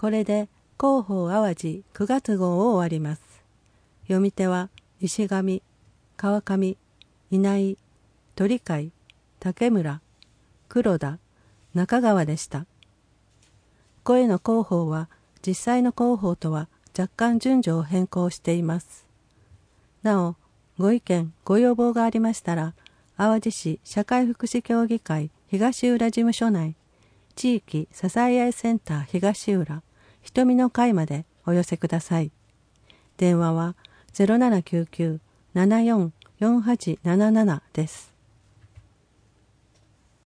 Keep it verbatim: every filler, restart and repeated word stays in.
これで広報淡路くがつ号を終わります。読み手は石上、川上、稲井、鳥飼、竹村、黒田、中川でした。声の広報は実際の広報とは若干順序を変更しています。なお、ご意見、ご要望がありましたら、淡路市社会福祉協議会東浦事務所内、地域支え合いセンター東浦、瞳の会までお寄せください。電話は ゼロななきゅうきゅう ななよん よんはちななな です。